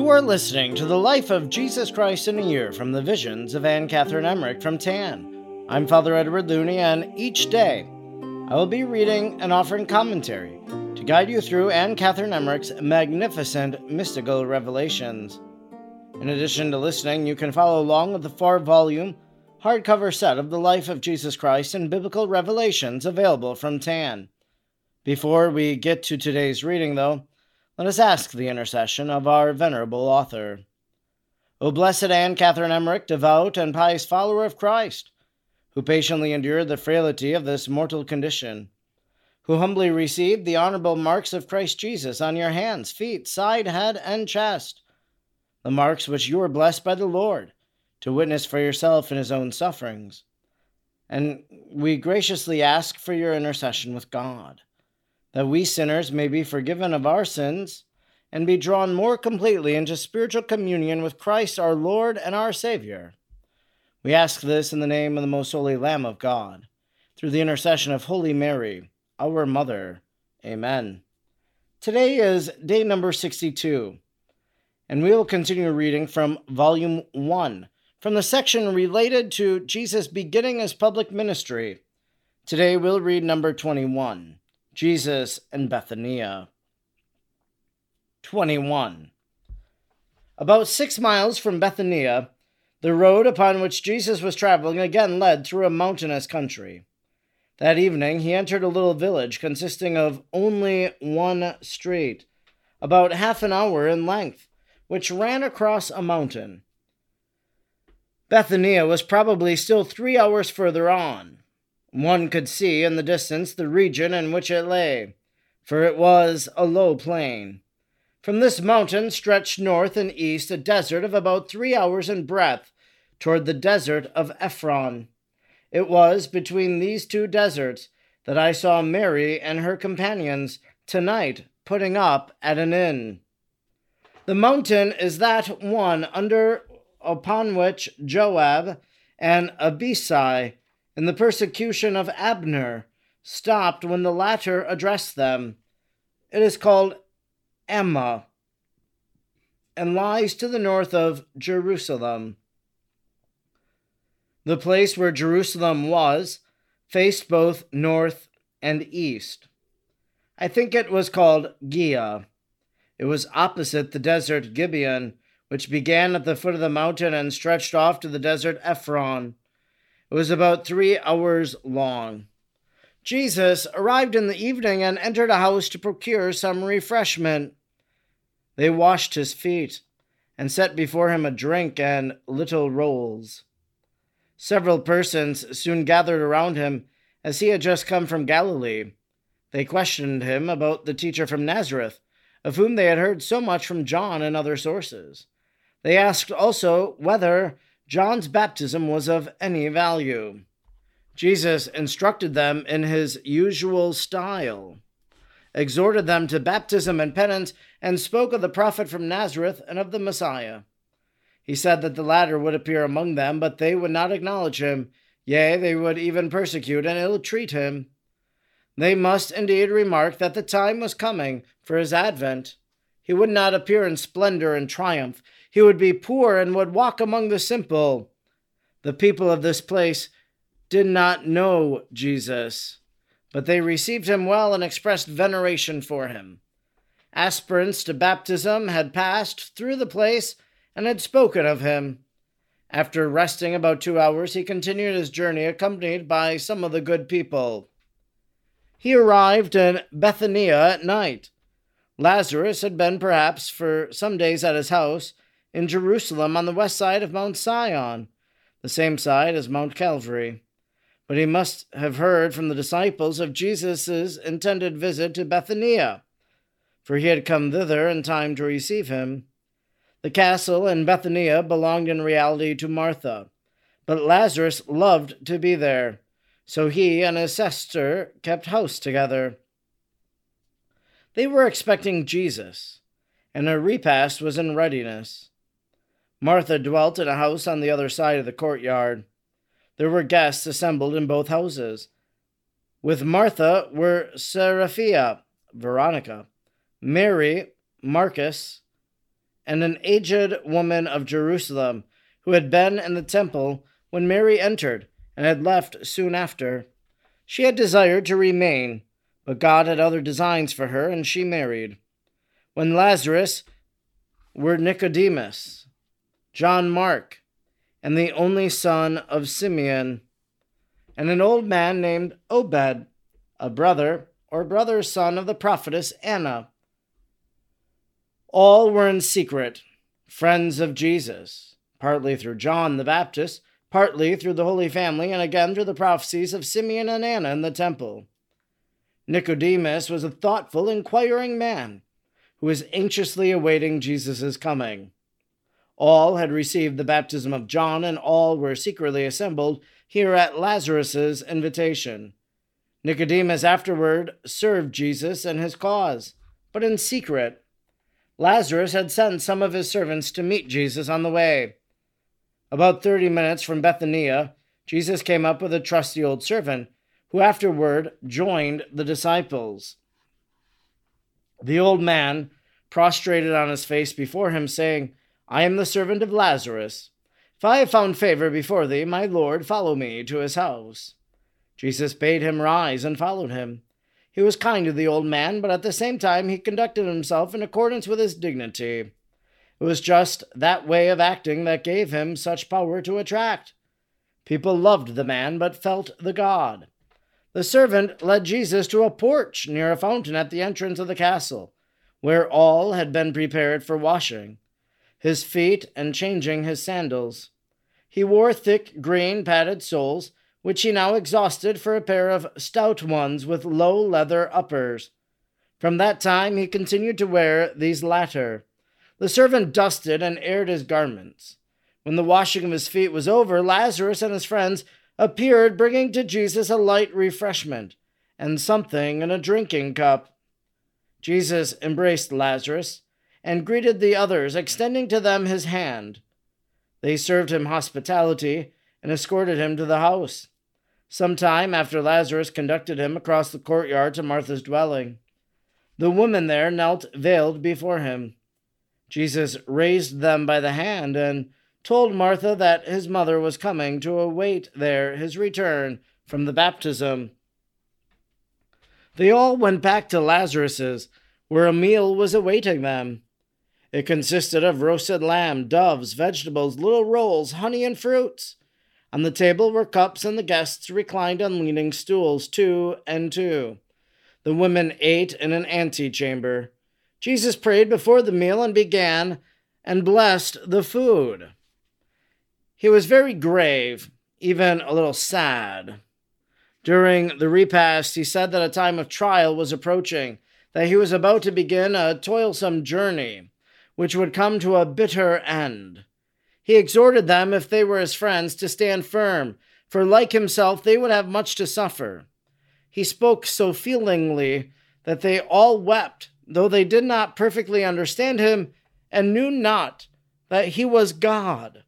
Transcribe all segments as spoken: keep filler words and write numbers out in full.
are listening to the Life of Jesus Christ in a Year from the Visions of Anne Catherine Emmerich from T A N. I'm Father Edward Looney, and each day I will be reading and offering commentary to guide you through Anne Catherine Emmerich's magnificent mystical revelations. In addition to listening, you can follow along with the four-volume hardcover set of the Life of Jesus Christ and Biblical Revelations available from T A N. Before we get to today's reading, though, let us ask the intercession of our venerable author. O blessed Anne Catherine Emmerich, devout and pious follower of Christ, who patiently endured the frailty of this mortal condition, who humbly received the honorable marks of Christ Jesus on your hands, feet, side, head, and chest, the marks which you were blessed by the Lord to witness for yourself in his own sufferings. And we graciously ask for your intercession with God, that we sinners may be forgiven of our sins and be drawn more completely into spiritual communion with Christ our Lord and our Savior. We ask this in the name of the most holy Lamb of God, through the intercession of Holy Mary, our Mother. Amen. Today is day number sixty-two, and we will continue reading from Volume one, from the section related to Jesus beginning his public ministry. Today we'll read number twenty-one. Jesus and Bethania. twenty-one. About six miles from Bethania, the road upon which Jesus was traveling again led through a mountainous country. That evening he entered a little village consisting of only one street, about half an hour in length, which ran across a mountain. Bethania was probably still three hours further on. One could see in the distance the region in which it lay, for it was a low plain. From this mountain stretched north and east a desert of about three hours in breadth toward the desert of Ephron. It was between these two deserts that I saw Mary and her companions tonight putting up at an inn. The mountain is that one under upon which Joab and Abishai, in the persecution of Abner, stopped when the latter addressed them. It is called Ammah, and lies to the north of Jerusalem. The place where Jerusalem was faced both north and east. I think it was called Giah. It was opposite the desert Gibeon, which began at the foot of the mountain and stretched off to the desert Ephron. It was about three hours long. Jesus arrived in the evening and entered a house to procure some refreshment. They washed his feet and set before him a drink and little rolls. Several persons soon gathered around him, as he had just come from Galilee. They questioned him about the teacher from Nazareth, of whom they had heard so much from John and other sources. They asked also whether John's baptism was of any value. Jesus instructed them in his usual style, exhorted them to baptism and penance, and spoke of the prophet from Nazareth and of the Messiah. He said that the latter would appear among them, but they would not acknowledge him. Yea, they would even persecute and ill-treat him. They must indeed remark that the time was coming for his advent. He would not appear in splendor and triumph. He would be poor and would walk among the simple. The people of this place did not know Jesus, but they received him well and expressed veneration for him. Aspirants to baptism had passed through the place and had spoken of him. After resting about two hours, he continued his journey accompanied by some of the good people. He arrived in Bethania at night. Lazarus had been perhaps for some days at his house in Jerusalem on the west side of Mount Sion, the same side as Mount Calvary. But he must have heard from the disciples of Jesus' intended visit to Bethania, for he had come thither in time to receive him. The castle in Bethania belonged in reality to Martha, but Lazarus loved to be there, so he and his sister kept house together. They were expecting Jesus, and a repast was in readiness. Martha dwelt in a house on the other side of the courtyard. There were guests assembled in both houses. With Martha were Seraphia, Veronica, Mary, Marcus, and an aged woman of Jerusalem, who had been in the temple when Mary entered, and had left soon after. She had desired to remain, but God had other designs for her, and she married. When Lazarus were Nicodemus, John Mark, and the only son of Simeon, and an old man named Obed, a brother or brother's son of the prophetess Anna. All were in secret, friends of Jesus, partly through John the Baptist, partly through the Holy Family, and again through the prophecies of Simeon and Anna in the temple. Nicodemus was a thoughtful, inquiring man who was anxiously awaiting Jesus' coming. All had received the baptism of John, and all were secretly assembled here at Lazarus' invitation. Nicodemus afterward served Jesus and his cause, but in secret. Lazarus had sent some of his servants to meet Jesus on the way. About thirty minutes from Bethania, Jesus came up with a trusty old servant, who afterward joined the disciples. The old man prostrated on his face before him, saying, I am the servant of Lazarus. If I have found favor before thee, my Lord, follow me to his house. Jesus bade him rise and followed him. He was kind to the old man, but at the same time he conducted himself in accordance with his dignity. It was just that way of acting that gave him such power to attract. People loved the man, but felt the God. The servant led Jesus to a porch near a fountain at the entrance of the castle, where all had been prepared for washing his feet and changing his sandals. He wore thick green padded soles, which he now exhausted for a pair of stout ones with low leather uppers. From that time he continued to wear these latter. The servant dusted and aired his garments. When the washing of his feet was over, Lazarus and his friends appeared, bringing to Jesus a light refreshment and something in a drinking cup. Jesus embraced Lazarus and greeted the others, extending to them his hand. They served him hospitality and escorted him to the house. Some time after, Lazarus conducted him across the courtyard to Martha's dwelling. The women there knelt veiled before him. Jesus raised them by the hand and told Martha that his mother was coming to await there his return from the baptism. They all went back to Lazarus's, where a meal was awaiting them. It consisted of roasted lamb, doves, vegetables, little rolls, honey, and fruits. On the table were cups, and the guests reclined on leaning stools, two and two. The women ate in an antechamber. Jesus prayed before the meal and began and blessed the food. He was very grave, even a little sad. During the repast, he said that a time of trial was approaching, that he was about to begin a toilsome journey, which would come to a bitter end. He exhorted them, if they were his friends, to stand firm, for like himself they would have much to suffer. He spoke so feelingly that they all wept, though they did not perfectly understand him and knew not that he was God.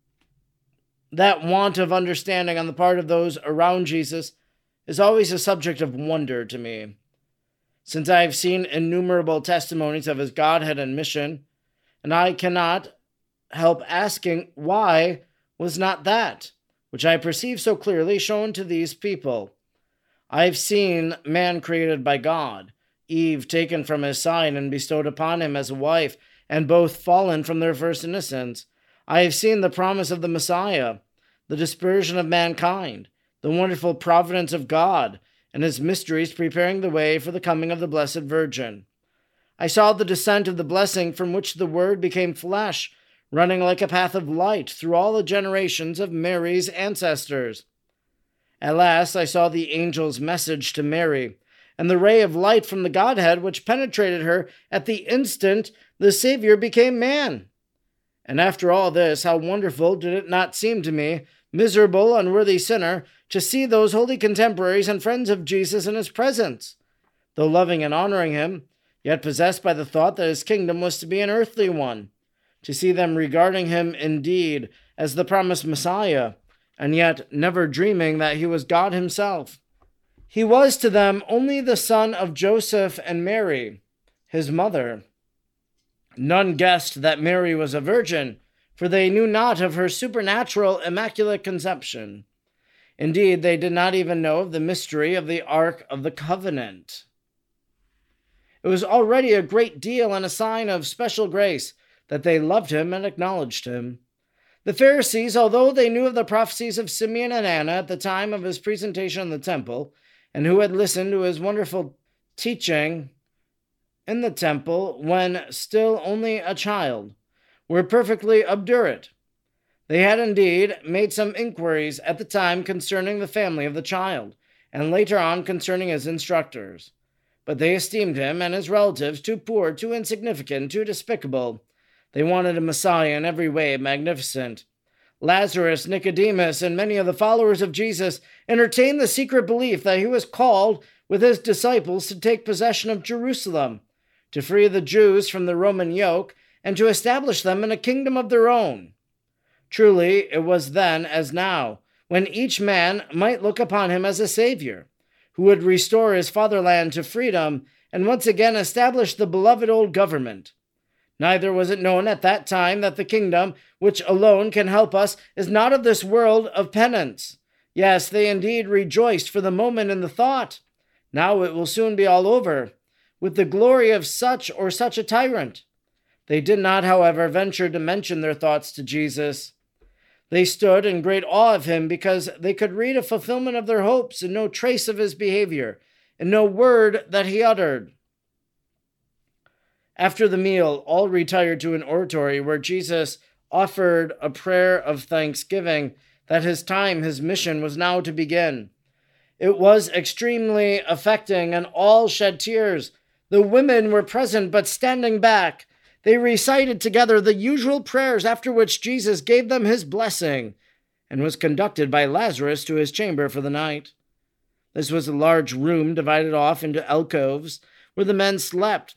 That want of understanding on the part of those around Jesus is always a subject of wonder to me, since I have seen innumerable testimonies of his Godhead and mission, and I cannot help asking, why was not that, which I perceive so clearly, shown to these people? I have seen man created by God, Eve taken from his side and bestowed upon him as a wife, and both fallen from their first innocence. I have seen the promise of the Messiah, the dispersion of mankind, the wonderful providence of God, and his mysteries preparing the way for the coming of the Blessed Virgin. I saw the descent of the blessing from which the Word became flesh, running like a path of light through all the generations of Mary's ancestors. At last I saw the angel's message to Mary, and the ray of light from the Godhead which penetrated her at the instant the Savior became man. And after all this, how wonderful did it not seem to me, miserable, unworthy sinner, to see those holy contemporaries and friends of Jesus in his presence, though loving and honoring him, yet possessed by the thought that his kingdom was to be an earthly one, to see them regarding him indeed as the promised Messiah, and yet never dreaming that he was God himself. He was to them only the son of Joseph and Mary, his mother. None guessed that Mary was a virgin, for they knew not of her supernatural immaculate conception. Indeed, they did not even know of the mystery of the Ark of the Covenant. It was already a great deal and a sign of special grace that they loved him and acknowledged him. The Pharisees, although they knew of the prophecies of Simeon and Anna at the time of his presentation in the temple, and who had listened to his wonderful teaching in the temple when still only a child, were perfectly obdurate. They had indeed made some inquiries at the time concerning the family of the child, and later on concerning his instructors. But they esteemed him and his relatives too poor, too insignificant, too despicable. They wanted a Messiah in every way magnificent. Lazarus, Nicodemus, and many of the followers of Jesus entertained the secret belief that he was called with his disciples to take possession of Jerusalem, to free the Jews from the Roman yoke, and to establish them in a kingdom of their own. Truly, it was then as now, when each man might look upon him as a savior, who would restore his fatherland to freedom and once again establish the beloved old government. Neither was it known at that time that the kingdom, which alone can help us, is not of this world of penance. Yes, they indeed rejoiced for the moment in the thought. Now it will soon be all over, with the glory of such or such a tyrant. They did not, however, venture to mention their thoughts to Jesus. They stood in great awe of him because they could read a fulfillment of their hopes in no trace of his behavior, in no word that he uttered. After the meal, all retired to an oratory where Jesus offered a prayer of thanksgiving that his time, his mission, was now to begin. It was extremely affecting, and all shed tears. The women were present, but standing back. They recited together the usual prayers, after which Jesus gave them his blessing, and was conducted by Lazarus to his chamber for the night. This was a large room divided off into alcoves, where the men slept.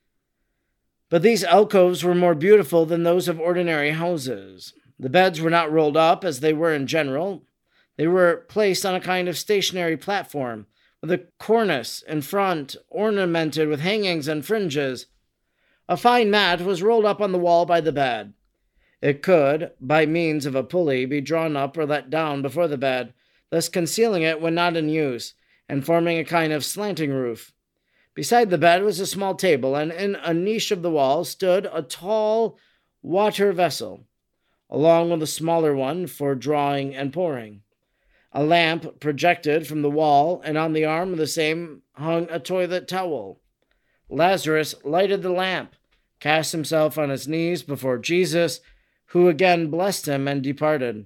But these alcoves were more beautiful than those of ordinary houses. The beds were not rolled up, as they were in general. They were placed on a kind of stationary platform, with a cornice in front, ornamented with hangings and fringes. A fine mat was rolled up on the wall by the bed. It could, by means of a pulley, be drawn up or let down before the bed, thus concealing it when not in use, and forming a kind of slanting roof. Beside the bed was a small table, and in a niche of the wall stood a tall water vessel, along with a smaller one for drawing and pouring. A lamp projected from the wall, and on the arm of the same hung a toilet towel. Lazarus lighted the lamp, cast himself on his knees before Jesus, who again blessed him and departed.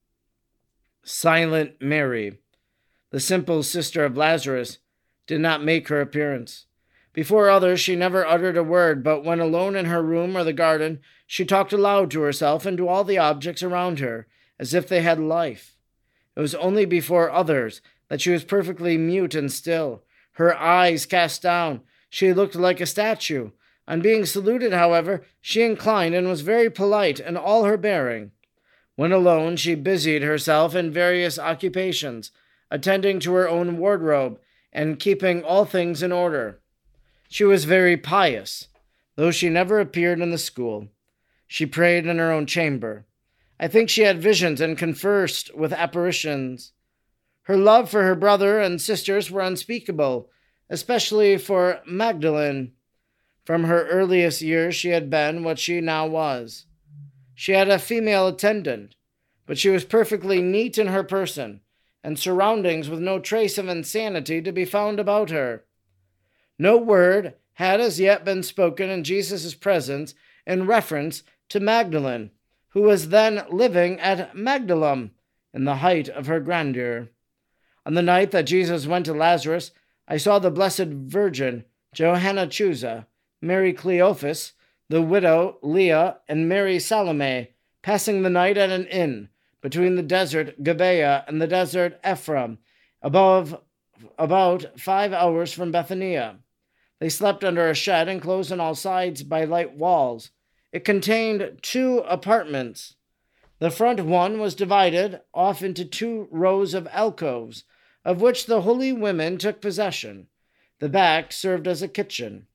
Silent Mary, the simple sister of Lazarus, did not make her appearance. Before others she never uttered a word, but when alone in her room or the garden, she talked aloud to herself and to all the objects around her, as if they had life. It was only before others that she was perfectly mute and still, her eyes cast down. She looked like a statue. On being saluted, however, she inclined and was very polite in all her bearing. When alone, she busied herself in various occupations, attending to her own wardrobe, and keeping all things in order. She was very pious, though she never appeared in the school. She prayed in her own chamber. I think she had visions and conversed with apparitions. Her love for her brother and sisters were unspeakable, especially for Magdalene. From her earliest years she had been what she now was. She had a female attendant, but she was perfectly neat in her person, and surroundings with no trace of insanity to be found about her. No word had as yet been spoken in Jesus' presence in reference to Magdalene, who was then living at Magdalum in the height of her grandeur. On the night that Jesus went to Lazarus, I saw the Blessed Virgin, Johanna Chusa, Mary Cleophas, the widow Leah, and Mary Salome, passing the night at an inn, between the desert Gibeah and the desert Ephraim, above about five hours from Bethania. They slept under a shed enclosed on all sides by light walls. It contained two apartments. The front one was divided off into two rows of alcoves, of which the holy women took possession. The back served as a kitchen.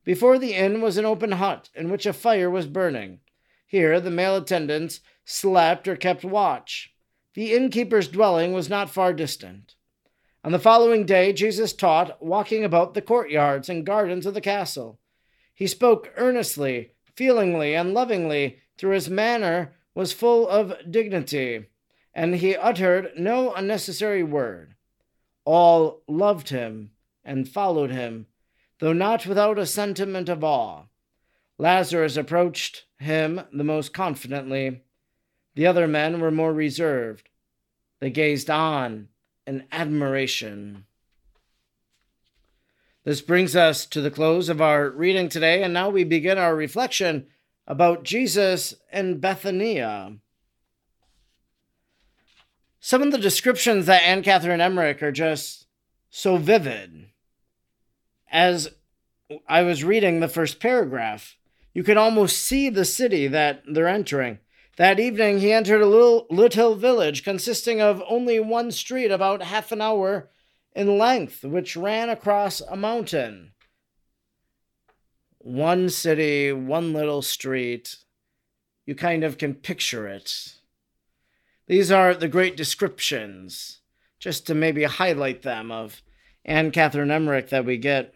Before the inn was an open hut in which a fire was burning. Here the male attendants slept or kept watch. The innkeeper's dwelling was not far distant. On the following day, Jesus taught, walking about the courtyards and gardens of the castle. He spoke earnestly, feelingly, and lovingly, through his manner was full of dignity, and he uttered no unnecessary word. All loved him and followed him, though not without a sentiment of awe. Lazarus approached him the most confidently. The other men were more reserved. They gazed on in admiration. This brings us to the close of our reading today, and now we begin our reflection about Jesus in Bethania. Some of the descriptions that Anne Catherine Emmerich are just so vivid. As I was reading the first paragraph, you can almost see the city that they're entering. That evening, he entered a little, little village consisting of only one street about half an hour in length, which ran across a mountain. One city, one little street. You kind of can picture it. These are the great descriptions, just to maybe highlight them, of Anne Catherine Emmerich that we get.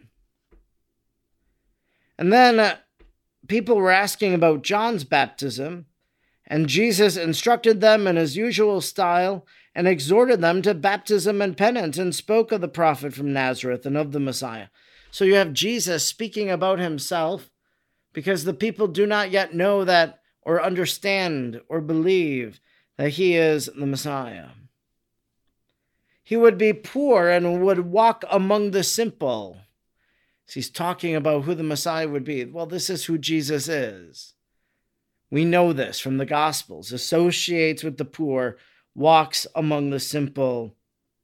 And then uh, people were asking about John's baptism, and Jesus instructed them in his usual style and exhorted them to baptism and penance and spoke of the prophet from Nazareth and of the Messiah. So you have Jesus speaking about himself because the people do not yet know that or understand or believe that he is the Messiah. He would be poor and would walk among the simple. So he's talking about who the Messiah would be. Well, this is who Jesus is. We know this from the Gospels. Associates with the poor, walks among the simple.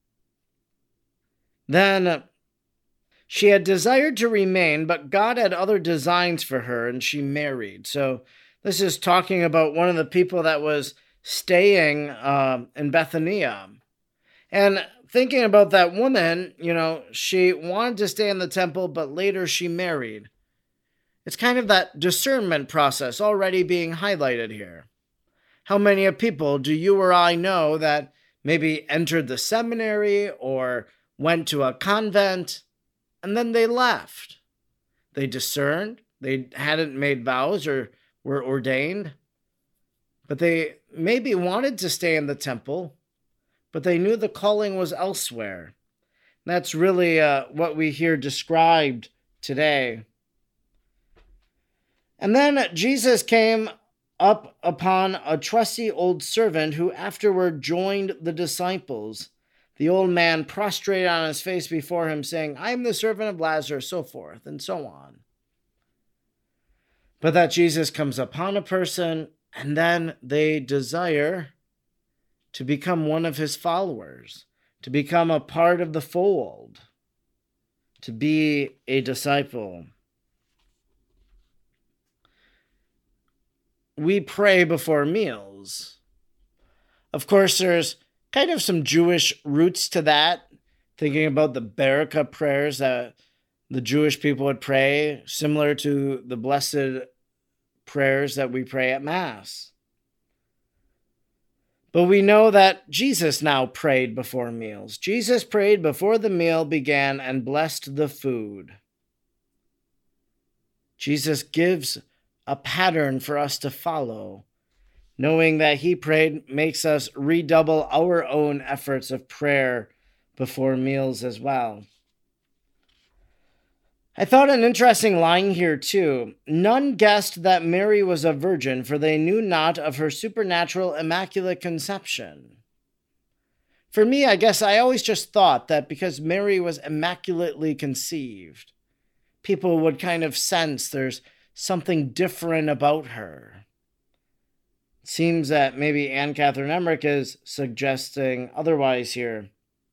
Then she had desired to remain, but God had other designs for her, and she married. So this is talking about one of the people that was staying uh, in Bethania. And thinking about that woman, you know, she wanted to stay in the temple, but later she married. It's kind of that discernment process already being highlighted here. How many of people do you or I know that maybe entered the seminary or went to a convent and then they left? They discerned, they hadn't made vows or were ordained, but they maybe wanted to stay in the temple, but they knew the calling was elsewhere. That's really uh, what we hear described today. And then Jesus came up upon a trusty old servant who afterward joined the disciples. The old man prostrated on his face before him, saying, I am the servant of Lazarus, so forth, and so on. But that Jesus comes upon a person, and then they desire to become one of his followers, to become a part of the fold, to be a disciple. We pray before meals. Of course, there's kind of some Jewish roots to that, thinking about the Baraka prayers that the Jewish people would pray, similar to the blessed prayers that we pray at Mass. But we know that Jesus now prayed before meals. Jesus prayed before the meal began and blessed the food. Jesus gives a pattern for us to follow. Knowing that he prayed makes us redouble our own efforts of prayer before meals as well. I thought an interesting line here too. None guessed that Mary was a virgin, for they knew not of her supernatural immaculate conception. For me, I guess I always just thought that because Mary was immaculately conceived, people would kind of sense there's something different about her. It seems that maybe Anne Catherine Emmerich is suggesting otherwise here.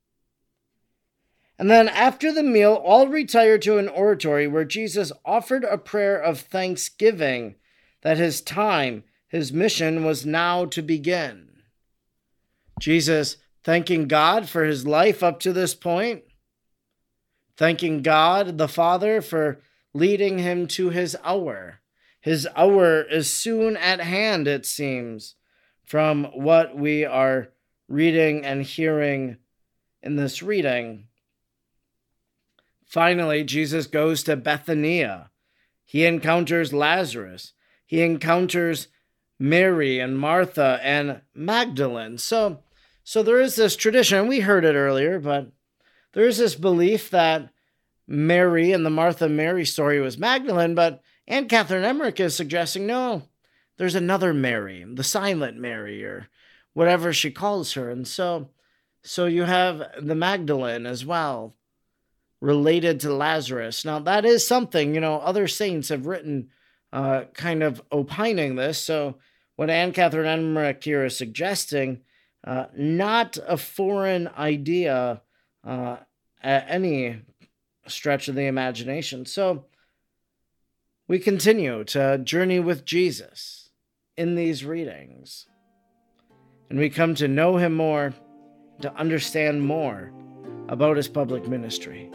And then after the meal, all retired to an oratory where Jesus offered a prayer of thanksgiving that his time, his mission was now to begin. Jesus thanking God for his life up to this point, thanking God the Father for leading him to his hour. His hour is soon at hand, it seems, from what we are reading and hearing in this reading. Finally, Jesus goes to Bethania. He encounters Lazarus. He encounters Mary and Martha and Magdalene. So, so there is this tradition, we heard it earlier, but there is this belief that Mary and the Martha Mary story was Magdalene, but Anne Catherine Emmerich is suggesting, no, there's another Mary, the silent Mary, or whatever she calls her. And so, so you have the Magdalene as well, related to Lazarus. Now, that is something, you know, other saints have written uh, kind of opining this. So what Anne Catherine Emmerich here is suggesting, uh, not a foreign idea uh, at any stretch of the imagination. So we continue to journey with Jesus in these readings, and we come to know him more, to understand more about his public ministry.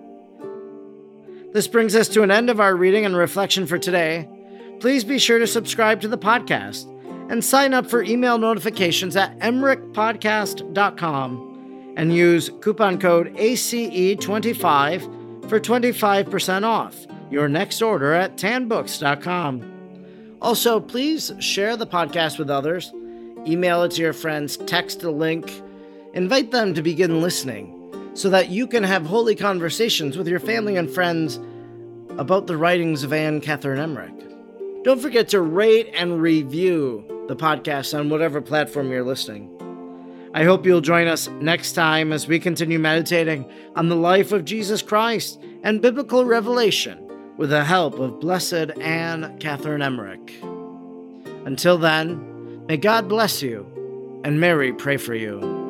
This brings us to an end of our reading and reflection for today. Please be sure to subscribe to the podcast and sign up for email notifications at emmerich podcast dot com and use coupon code A C E twenty-five for twenty-five percent off your next order at tan books dot com. Also, please share the podcast with others, email it to your friends, text a link, invite them to begin listening so that you can have holy conversations with your family and friends about the writings of Anne Catherine Emmerich. Don't forget to rate and review the podcast on whatever platform you're listening. I hope you'll join us next time as we continue meditating on the life of Jesus Christ and biblical revelation with the help of Blessed Anne Catherine Emmerich. Until then, may God bless you and Mary pray for you.